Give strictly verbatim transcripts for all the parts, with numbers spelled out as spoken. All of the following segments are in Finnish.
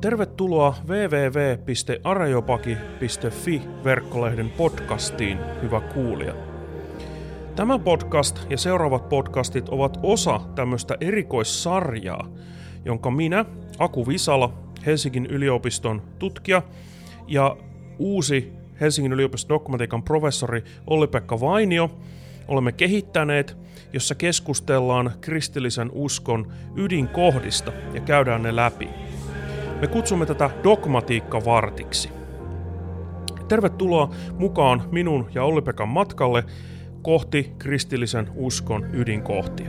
Tervetuloa double-u double-u double-u piste areopagi piste fi verkkolehden podcastiin, hyvä kuulija. Tämä podcast ja seuraavat podcastit ovat osa tämmöistä erikoissarjaa, jonka minä, Aku Visala, Helsingin yliopiston tutkija ja uusi Helsingin yliopiston dogmatiikan professori Olli-Pekka Vainio olemme kehittäneet, jossa keskustellaan kristillisen uskon ydinkohdista ja käydään ne läpi. Me kutsumme tätä dogmatiikkavartiksi. Tervetuloa mukaan minun ja Olli-Pekan matkalle kohti kristillisen uskon ydinkohtia.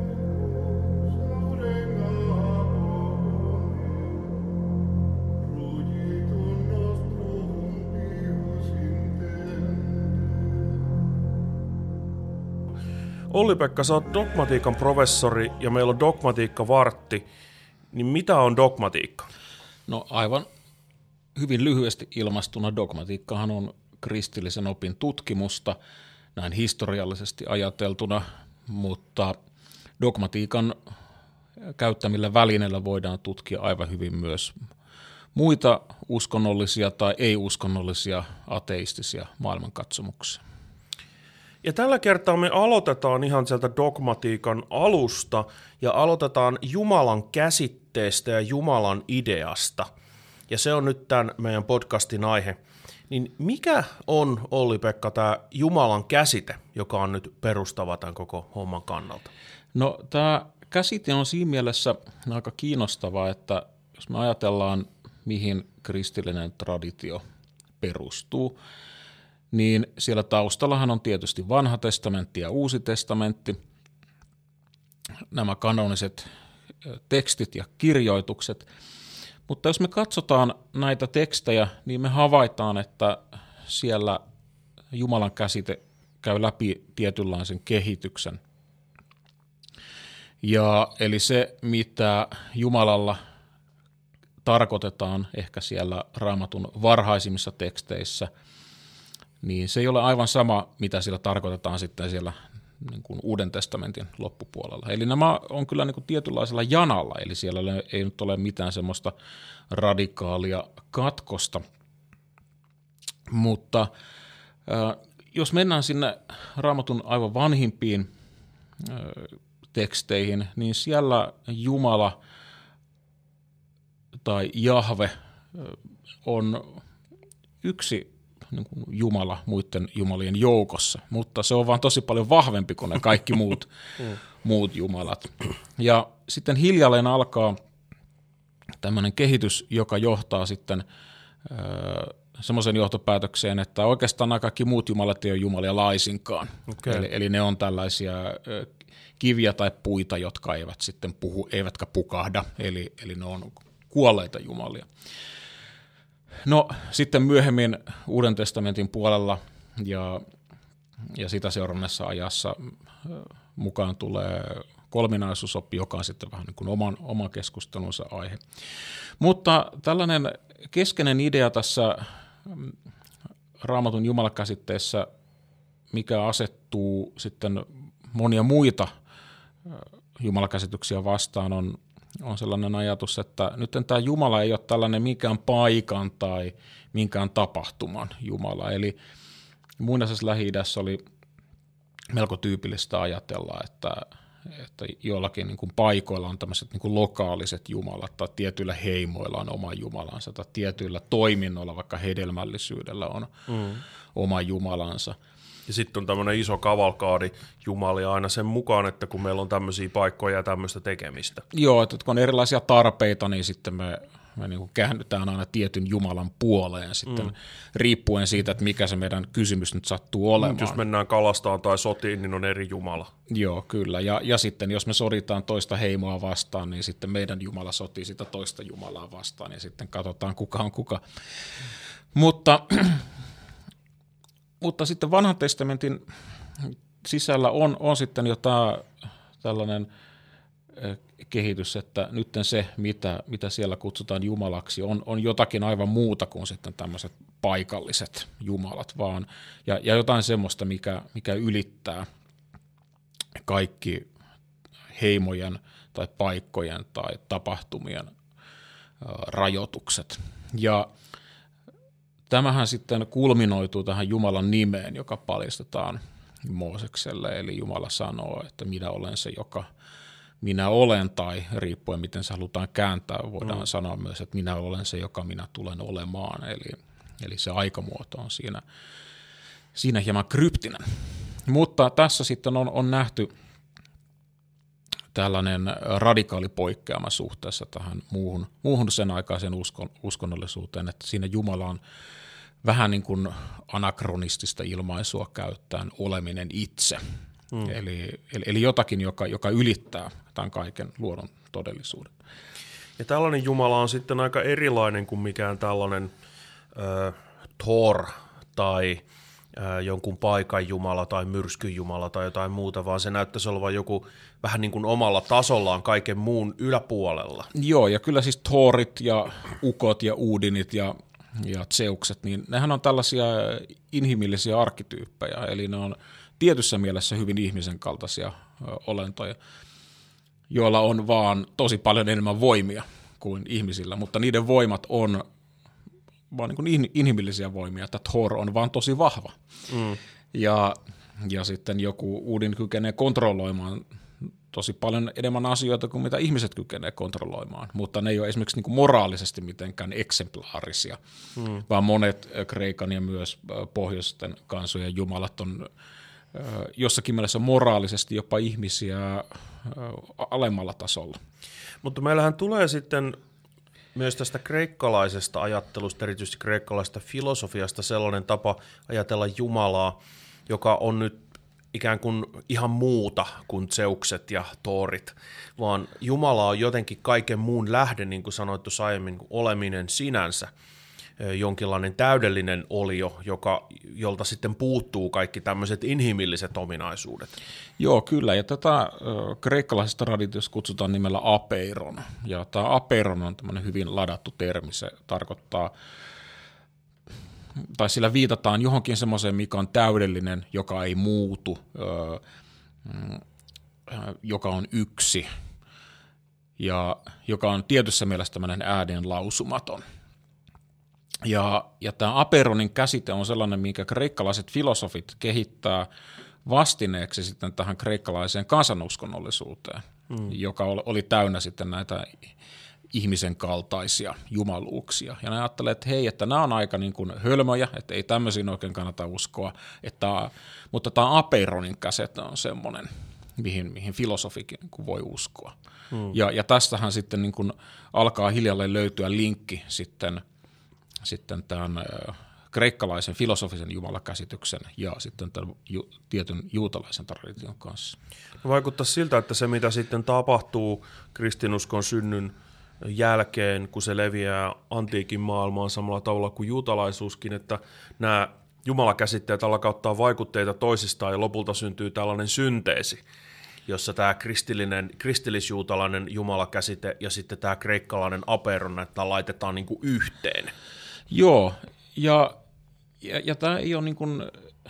Olli-Pekka, sä oot dogmatiikan professori ja meillä on dogmatiikkavartti. Niin mitä on dogmatiikka? No aivan hyvin lyhyesti ilmastuna dogmatiikkahan on kristillisen opin tutkimusta näin historiallisesti ajateltuna, mutta dogmatiikan käyttämillä välineillä voidaan tutkia aivan hyvin myös muita uskonnollisia tai ei-uskonnollisia ateistisia maailmankatsomuksia. Ja tällä kertaa me aloitetaan ihan sieltä dogmatiikan alusta ja aloitetaan Jumalan käsitteestä ja Jumalan ideasta. Ja se on nyt tämän meidän podcastin aihe. Niin mikä on, Olli-Pekka, tämä Jumalan käsite, joka on nyt perustava tämän koko homman kannalta? No tämä käsite on siinä mielessä aika kiinnostava, että jos me ajatellaan, mihin kristillinen traditio perustuu, niin siellä taustallahan on tietysti Vanha testamentti ja Uusi testamentti, nämä kanoniset tekstit ja kirjoitukset. Mutta jos me katsotaan näitä tekstejä, niin me havaitaan, että siellä Jumalan käsite käy läpi tietynlaisen kehityksen. Ja eli se, mitä Jumalalla tarkoitetaan ehkä siellä Raamatun varhaisimmissa teksteissä, niin se ei ole aivan sama, mitä siellä tarkoitetaan sitten siellä niin kuin Uuden testamentin loppupuolella. Eli nämä on kyllä niin kuin tietynlaisella janalla, eli siellä ei nyt ole mitään semmoista radikaalia katkosta. Mutta äh, jos mennään sinne Raamatun aivan vanhimpiin äh, teksteihin, niin siellä Jumala tai Jahve äh, on yksi niin kuin Jumala muiden jumalien joukossa, mutta se on vaan tosi paljon vahvempi kuin ne kaikki muut, muut jumalat. Ja sitten hiljalleen alkaa tämmöinen kehitys, joka johtaa sitten äh, semmoisen johtopäätökseen, että oikeastaan nämä kaikki muut jumalat ei ole jumalia laisinkaan. Okay. Eli, eli ne on tällaisia äh, kiviä tai puita, jotka eivät sitten puhu, eivätkä pukahda, eli, eli ne on kuolleita jumalia. No sitten myöhemmin Uuden testamentin puolella ja, ja sitä seurannessa ajassa mukaan tulee kolminaisuusoppi, joka on sitten vähän niin kuin oman, oman keskustelunsa aihe. Mutta tällainen keskeinen idea tässä Raamatun jumalakäsitteessä, mikä asettuu sitten monia muita jumalakäsityksiä vastaan, on on sellainen ajatus, että nyt tämä Jumala ei ole tällainen minkään paikan tai minkään tapahtuman Jumala. Eli muinaisessa Lähi-idässä oli melko tyypillistä ajatella, että, että joillakin niin kuin paikoilla on tämmöiset niin kuin lokaaliset jumalat, tai tietyillä heimoilla on oma jumalansa, tai tietyillä toiminnoilla, vaikka hedelmällisyydellä on mm. oma jumalansa. Ja sitten on tämmöinen iso kavalkaadi jumalia aina sen mukaan, että kun meillä on tämmöisiä paikkoja ja tämmöistä tekemistä. Joo, että kun on erilaisia tarpeita, niin sitten me, me niin kuin käännytään aina tietyn Jumalan puoleen sitten mm. riippuen siitä, että mikä se meidän kysymys nyt sattuu olemaan. Jos mennään kalastaan tai sotiin, niin on eri Jumala. Joo, kyllä. Ja, ja sitten jos me soditaan toista heimoa vastaan, niin sitten meidän Jumala sotii sitä toista Jumalaa vastaan ja sitten katsotaan kuka on kuka. Mutta... Mutta sitten Vanhan testamentin sisällä on, on sitten jo tämä tällainen kehitys, että nyt se, mitä, mitä siellä kutsutaan Jumalaksi, on, on jotakin aivan muuta kuin sitten tämmöiset paikalliset jumalat, vaan, ja, ja jotain semmoista, mikä, mikä ylittää kaikki heimojen tai paikkojen tai tapahtumien rajoitukset. Ja tämähän sitten kulminoituu tähän Jumalan nimeen, joka paljastetaan Moosekselle, eli Jumala sanoo, että minä olen se, joka minä olen, tai riippuen miten se halutaan kääntää, voidaan mm. sanoa myös, että minä olen se, joka minä tulen olemaan, eli, eli se aikamuoto on siinä, siinä hieman kryptinen. Mutta tässä sitten on, on nähty tällainen radikaali poikkeama suhteessa tähän muuhun, muuhun sen aikaiseen uskon, uskonnollisuuteen, että siinä Jumala on vähän niin kuin anakronistista ilmaisua käyttäen oleminen itse. Mm. Eli, eli, eli jotakin, joka, joka ylittää tämän kaiken luonnon todellisuuden. Ja tällainen Jumala on sitten aika erilainen kuin mikään tällainen äh, Thor tai äh, jonkun paikan Jumala tai myrskyn Jumala tai jotain muuta, vaan se näyttäisi olevan joku vähän niin kuin omalla tasollaan kaiken muun yläpuolella. Joo, ja kyllä siis Thorit ja Ukot ja Udinit ja, ja Zeukset, niin nehän on tällaisia inhimillisiä arkkityyppejä, eli ne on tietyssä mielessä hyvin ihmisen kaltaisia olentoja, joilla on vaan tosi paljon enemmän voimia kuin ihmisillä, mutta niiden voimat on vaan niin kuin inhimillisiä voimia, että Thor on vaan tosi vahva. Mm. Ja, ja sitten joku Udin kykenee kontrolloimaan tosi paljon enemmän asioita kuin mitä ihmiset kykenee kontrolloimaan, mutta ne ei ole esimerkiksi niin kuin moraalisesti mitenkään eksemplaarisia, mm. vaan monet Kreikan ja myös pohjoisten kansojen jumalat on jossakin mielessä moraalisesti jopa ihmisiä alemmalla tasolla. Mutta meillähän tulee sitten myös tästä kreikkalaisesta ajattelusta, erityisesti kreikkalaisesta filosofiasta sellainen tapa ajatella Jumalaa, joka on nyt ikään kuin ihan muuta kuin Zeukset ja Thorit, vaan Jumala on jotenkin kaiken muun lähde, niin kuin sanoit tuossa aiemmin, oleminen sinänsä, jonkinlainen täydellinen olio, joka, jolta sitten puuttuu kaikki tämmöiset inhimilliset ominaisuudet. Joo, kyllä, ja tätä äh, kreikkalaisesta traditiosta kutsutaan nimellä apeiron, ja tämä apeiron on tämmöinen hyvin ladattu termi, se tarkoittaa, tai sillä viitataan johonkin semmoiseen, mikä on täydellinen, joka ei muutu, äh, äh, joka on yksi, ja joka on tietyssä mielessä tämmöinen ääneen lausumaton. Ja, ja tämä apeironin käsite on sellainen, minkä kreikkalaiset filosofit kehittää vastineeksi sitten tähän kreikkalaiseen kansanuskonnollisuuteen, mm. joka oli täynnä sitten näitä ihmisen kaltaisia jumaluuksia. Ja ne ajattelee, että hei, että nämä on aika niin kuin hölmöjä, että ei tämmöisiin oikein kannata uskoa, että, mutta tämä apeironin käsite on semmoinen, mihin, mihin filosofikin niin kuin voi uskoa. Mm. Ja, ja tästähän sitten niin kuin alkaa hiljalleen löytyä linkki sitten sitten tämän kreikkalaisen filosofisen jumalakäsityksen ja sitten tämän ju- tietyn juutalaisen tradition kanssa. Vaikuttaa siltä, että se mitä sitten tapahtuu kristinuskon synnyn jälkeen, kun se leviää antiikin maailmaan samalla tavalla kuin juutalaisuuskin, että nämä jumalakäsitteet alkaa ottaa vaikutteita toisistaan ja lopulta syntyy tällainen synteesi, jossa tämä kristillinen, kristillisjuutalainen jumalakäsite ja sitten tämä kreikkalainen apeiron, että laitetaan niin kuin yhteen. Joo, ja, ja, ja tämä ei ole niin kuin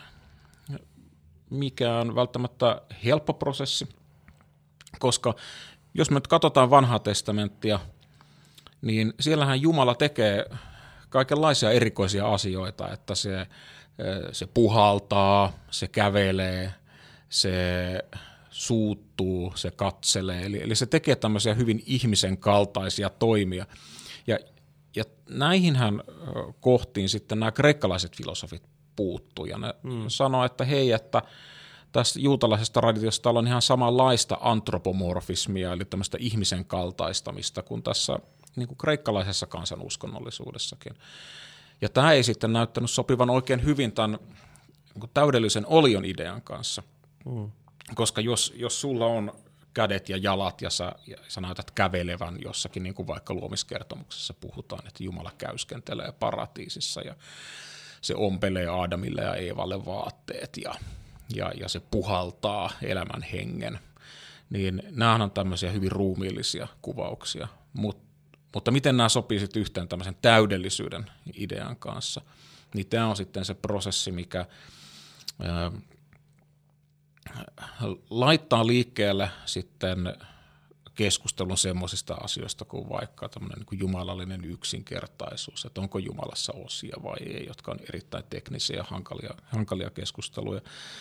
mikään välttämättä helppo prosessi, koska jos me nyt katsotaan vanhaa testamenttia, niin siellähän Jumala tekee kaikenlaisia erikoisia asioita, että se, se puhaltaa, se kävelee, se suuttuu, se katselee, eli, eli se tekee tämmöisiä hyvin ihmisen kaltaisia toimia, ja Ja näihinhän kohtiin sitten nämä kreikkalaiset filosofit puuttuu, ja ne mm. sanoo, että hei, että tästä juutalaisesta traditiosta on ihan samanlaista antropomorfismia, eli tämmöistä ihmisen kaltaistamista kuin tässä niin kuin kreikkalaisessa kansanuskonnollisuudessakin. Ja tämä ei sitten näyttänyt sopivan oikein hyvin tämän niin kuin täydellisen olion idean kanssa, mm. koska jos, jos sulla on kädet ja jalat, ja sä, ja sä näytät kävelevän jossakin, niin kuin vaikka luomiskertomuksessa puhutaan, että Jumala käyskentelee paratiisissa, ja se ompelee Aadamille ja Eevalle vaatteet, ja, ja, ja se puhaltaa elämän hengen, niin nämähän on tämmöisiä hyvin ruumiillisia kuvauksia, Mut, mutta miten nämä sopii sitten yhteen tämmöisen täydellisyyden idean kanssa, niin tämä on sitten se prosessi, mikä ää, laittaa liikkeelle sitten keskustelun semmoisista asioista kuin vaikka tämmöinen niin kuin jumalallinen yksinkertaisuus, että onko Jumalassa osia vai ei, jotka on erittäin teknisiä ja hankalia, hankalia keskusteluja.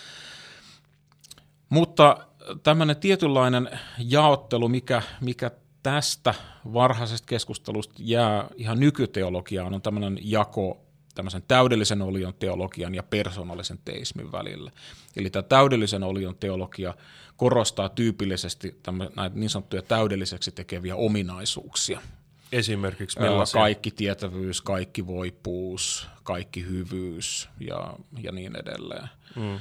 Mutta tämmöinen tietynlainen jaottelu, mikä, mikä tästä varhaisesta keskustelusta jää ihan nykyteologiaan, on tämmöinen jako tämmöisen täydellisen olion teologian ja persoonallisen teismin välillä. Eli tämä täydellisen olion teologia korostaa tyypillisesti näitä niin sanottuja täydelliseksi tekeviä ominaisuuksia. Esimerkiksi millaisia? Kaikki tietävyys, kaikki voipuus, kaikki hyvyys ja, ja niin edelleen. Mm.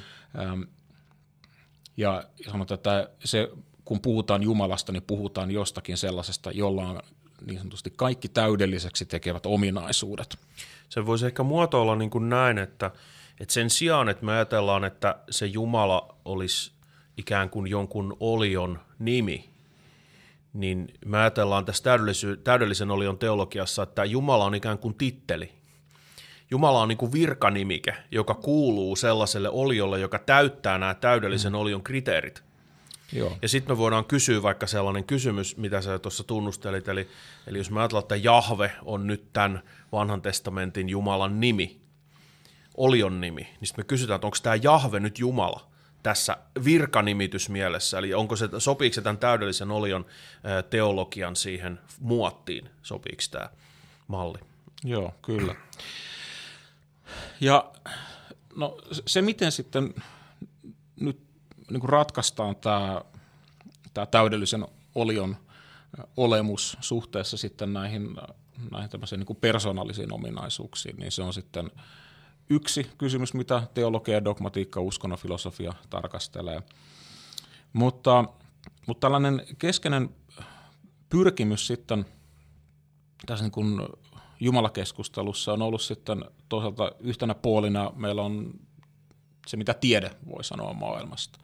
Ja sanotaan, että se, kun puhutaan Jumalasta, niin puhutaan jostakin sellaisesta, jolla on niin sanotusti kaikki täydelliseksi tekevät ominaisuudet. Se voisi ehkä muotoilla niin kuin näin, että, että sen sijaan, että me ajatellaan, että se Jumala olisi ikään kuin jonkun olion nimi, niin me ajatellaan tässä täydellisen olion teologiassa, että Jumala on ikään kuin titteli. Jumala on niin kuin virkanimike, joka kuuluu sellaiselle oliolle, joka täyttää nämä täydellisen mm. olion kriteerit. Joo. Ja sitten me voidaan kysyä vaikka sellainen kysymys, mitä sä tuossa tunnustelit, eli, eli jos me ajatellaan, että Jahve on nyt tämän vanhan testamentin Jumalan nimi, olion nimi, niin sitten me kysytään, että onko tämä Jahve nyt Jumala tässä virkanimitysmielessä, eli onko se, sopiiko se tämän täydellisen olion teologian siihen muottiin, sopiiko tämä malli? Joo, kyllä. Ja no, se, miten sitten nyt niin kuin ratkaistaan tämä, tämä täydellisen olion olemus suhteessa sitten näihin, näihin tämmöisiin niin kuin persoonallisiin ominaisuuksiin, niin se on sitten yksi kysymys, mitä teologia, dogmatiikka, uskonnon filosofia tarkastelee. Mutta, mutta tällainen keskeinen pyrkimys sitten tässä niin kuin jumalakeskustelussa on ollut sitten toisaalta yhtenä puolina meillä on se, mitä tiede voi sanoa maailmasta.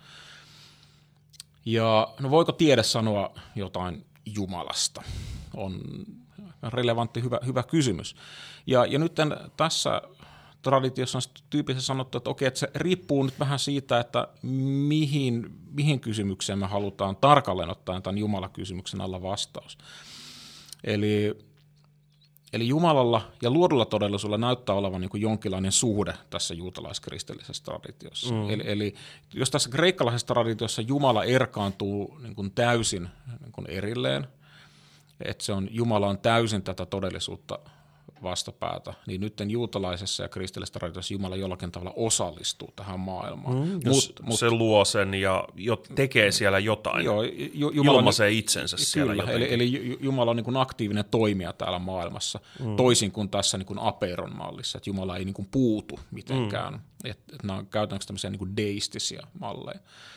Ja no voiko tiede sanoa jotain Jumalasta? On relevantti, hyvä, hyvä kysymys. Ja, ja nyt tässä traditiossa on tyypillisesti sanottu, että okei, että se riippuu nyt vähän siitä, että mihin, mihin kysymykseen me halutaan tarkalleen ottaen tämän Jumala-kysymyksen alla vastaus. Eli Eli Jumalalla ja luodulla todellisuudella näyttää olevan niin kuin jonkinlainen suhde tässä juutalaiskristillisessä traditiossa. Mm. Eli, eli jos tässä kreikkalaisessa traditiossa Jumala erkaantuu niin kuin täysin niin kuin erilleen, että se on, Jumala on täysin tätä todellisuutta vastapäätä, niin nyt juutalaisessa ja kristillisessä traditiossa Jumala jollakin tavalla osallistuu tähän maailmaan. Mm, mut, mut, se luo sen ja jo, tekee siellä jotain, joo, Jumala ilmaisee itsensä kyllä, siellä jotenkin. Eli, eli Jumala on niin kuin aktiivinen toimija täällä maailmassa, mm. toisin kuin tässä niin kuin Apeiron mallissa, että Jumala ei niin kuin puutu mitenkään. Mm. Että et nämä on käytännössä tämmöisiä niin kuin deistisiä malleja.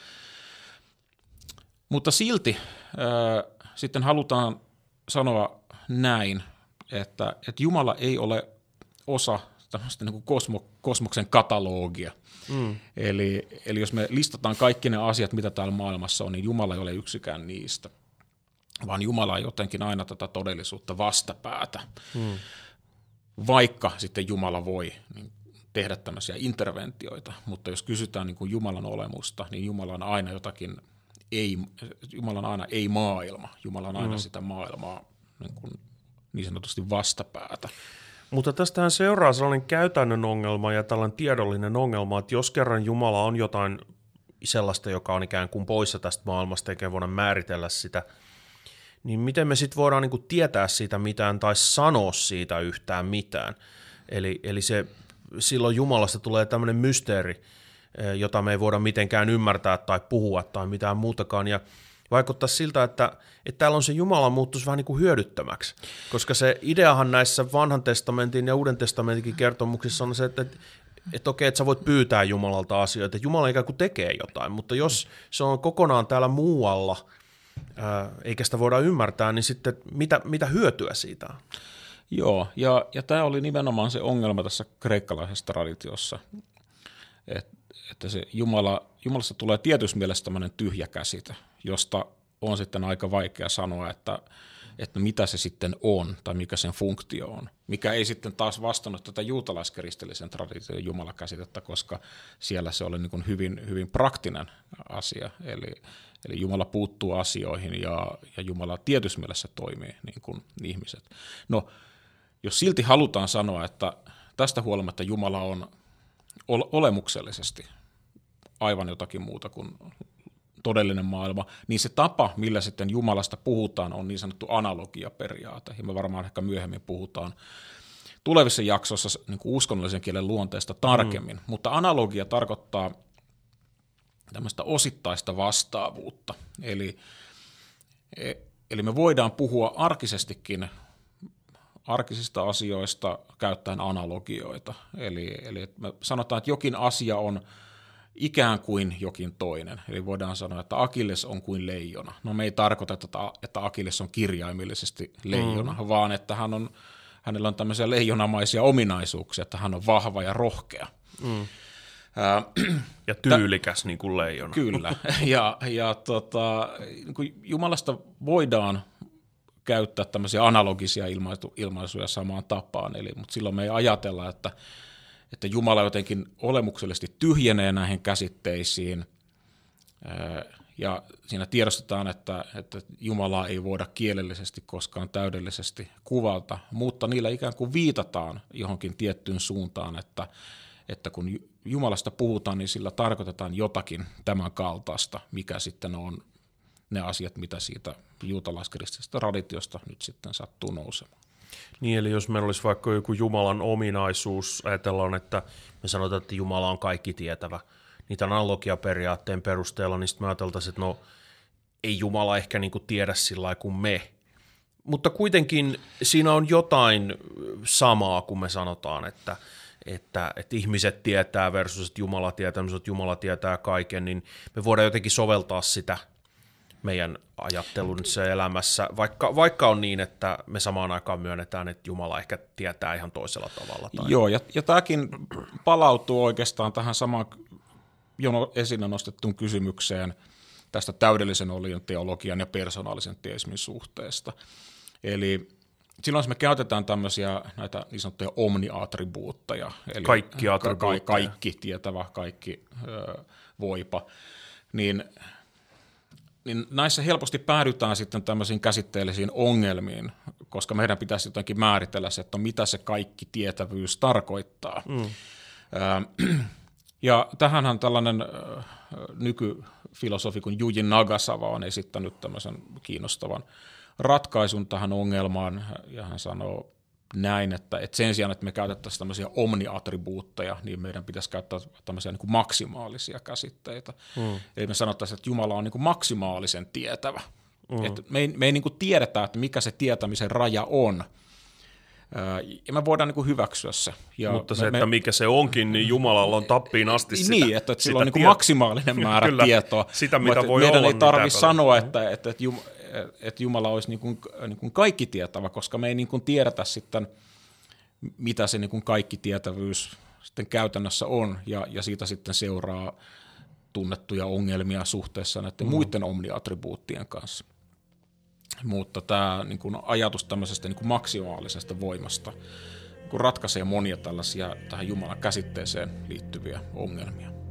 Mutta silti äh, sitten halutaan sanoa näin, Että, että Jumala ei ole osa tämmöistä niin kuin kosmo, kosmoksen katalogia. Mm. Eli, eli jos me listataan kaikki ne asiat, mitä täällä maailmassa on, niin Jumala ei ole yksikään niistä, vaan Jumala on jotenkin aina tätä todellisuutta vastapäätä. Mm. Vaikka sitten Jumala voi niin tehdä tämmöisiä interventioita, mutta jos kysytään niin kuin Jumalan olemusta, niin Jumala on aina jotakin, ei, Jumala on aina ei maailma, Jumala on aina mm. sitä maailmaa niin kuin niin sanotusti vastapäätä. Mutta tästähän seuraa sellainen käytännön ongelma ja tällainen tiedollinen ongelma, että jos kerran Jumala on jotain sellaista, joka on ikään kuin poissa tästä maailmasta eikä voida määritellä sitä, niin miten me sitten voidaan niinku tietää siitä mitään tai sanoa siitä yhtään mitään. Eli, eli se, silloin Jumalasta tulee tämmöinen mysteeri, jota me ei voida mitenkään ymmärtää tai puhua tai mitään muutakaan, ja vaikuttaa siltä, että, että täällä on se Jumala muuttuisi vähän niin kuin hyödyttömäksi, koska se ideahan näissä vanhan testamentin ja uuden testamentin kertomuksissa on se, että, että, että okei, että sä voit pyytää Jumalalta asioita, että Jumala ikään kuin tekee jotain, mutta jos se on kokonaan täällä muualla, ää, eikä sitä voida ymmärtää, niin sitten mitä, mitä hyötyä siitä on? Joo, ja, ja tämä oli nimenomaan se ongelma tässä kreikkalaisessa traditiossa, että, että se Jumala, Jumalasta tulee tietyssä mielessä tämmöinen tyhjä käsite, josta on sitten aika vaikea sanoa, että että mitä se sitten on tai mikä sen funktio on, mikä ei sitten taas vastannut tätä juutalaiskristillisen tradition jumalakäsitettä, koska siellä se oli niin kuin hyvin, hyvin praktinen asia, eli, eli Jumala puuttuu asioihin ja, ja Jumala tietyssä mielessä toimii niin kuin ihmiset. No, jos silti halutaan sanoa, että tästä huolimatta Jumala on olemuksellisesti aivan jotakin muuta kuin todellinen maailma, niin se tapa, millä sitten Jumalasta puhutaan, on niin sanottu analogiaperiaate. Ja me varmaan ehkä myöhemmin puhutaan tulevissa jaksoissa niin kuin uskonnollisen kielen luonteesta tarkemmin. Mm. Mutta analogia tarkoittaa tämmöistä osittaista vastaavuutta. Eli, eli me voidaan puhua arkisestikin arkisista asioista käyttäen analogioita. Eli, eli me sanotaan, että jokin asia on ikään kuin jokin toinen. Eli voidaan sanoa, että Akilles on kuin leijona. No me ei tarkoita, että Akilles on kirjaimellisesti leijona, mm. vaan että hän on, hänellä on tämmöisiä leijonamaisia ominaisuuksia, että hän on vahva ja rohkea. Mm. Äh, ja tyylikäs Tä, niin kuin leijona. Kyllä. Ja, ja tota, Jumalasta voidaan käyttää tämmöisiä analogisia ilmaisu, ilmaisuja samaan tapaan, eli, mutta silloin me ei ajatella, että että Jumala jotenkin olemuksellisesti tyhjenee näihin käsitteisiin, ja siinä tiedostetaan, että, että Jumalaa ei voida kielellisesti koskaan täydellisesti kuvata, mutta niillä ikään kuin viitataan johonkin tiettyyn suuntaan, että, että kun Jumalasta puhutaan, niin sillä tarkoitetaan jotakin tämän kaltaista, mikä sitten on ne asiat, mitä siitä juutalaiskristillisestä traditiosta nyt sitten sattuu nousemaan. Niin, eli jos meillä olisi vaikka joku Jumalan ominaisuus, ajatellaan, että me sanotaan, että Jumala on kaikki tietävä, niitä analogiaperiaatteen perusteella, niin sitten me ajateltaisiin, että no ei Jumala ehkä niinku tiedä sillä lailla kuin me. Mutta kuitenkin siinä on jotain samaa, kun me sanotaan, että, että, että ihmiset tietää versus, että Jumala tietää, että Jumala tietää kaiken, niin me voidaan jotenkin soveltaa sitä meidän ajattelun se elämässä, vaikka, vaikka on niin, että me samaan aikaan myönnetään, että Jumala ehkä tietää ihan toisella tavalla. Tai... Joo, ja, ja tämäkin palautuu oikeastaan tähän samaan jo esille nostettuun kysymykseen tästä täydellisen olion teologian ja persoonallisen teismin suhteesta. Eli silloin, jos me käytetään tämmöisiä näitä niin sanottuja omniattribuutteja, eli kaikki attribuutteja, ka- kaikki tietävä, kaikki ö, voipa, niin niin näissä helposti päädytään sitten tämmöisiin käsitteellisiin ongelmiin, koska meidän pitäisi jotenkin määritellä se, että mitä se kaikki tietävyys tarkoittaa. Mm. Ja tähänhän tällainen nykyfilosofi kuin Yuji Nagasawa on esittänyt tämmöisen kiinnostavan ratkaisun tähän ongelmaan, ja hän sanoo näin, että, että sen sijaan, että me käytettäisiin tämmöisiä omniattribuutteja, niin meidän pitäisi käyttää tämmöisiä niin kuin maksimaalisia käsitteitä. Mm. Eli me sanottaisiin, että Jumala on niin kuin maksimaalisen tietävä. Mm. Että me ei, me ei niin kuin tiedetä, että mikä se tietämisen raja on, ja me voidaan niin kuin hyväksyä se. Ja mutta se, me, että mikä se onkin, niin Jumalalla on tappiin asti sitä. Niin, että sillä on niin kuin maksimaalinen määrä Kyllä, tietoa. Sitä, mitä voi meidän olla, ei tarvitse sanoa, että, että, että, Jum, että Jumala olisi niin kuin, niin kuin kaikki tietävä, koska me ei niin kuin tiedetä sitten, mitä se niin kuin kaikki tietävyys sitten käytännössä on, ja, ja siitä sitten seuraa tunnettuja ongelmia suhteessa näiden mm. muiden omniattribuuttien kanssa. Mutta tämä niin kuin ajatus tämmöisestä niin kuin maksimaalisesta voimasta niin kuin ratkaisee monia tällaisia tähän Jumalan käsitteeseen liittyviä ongelmia.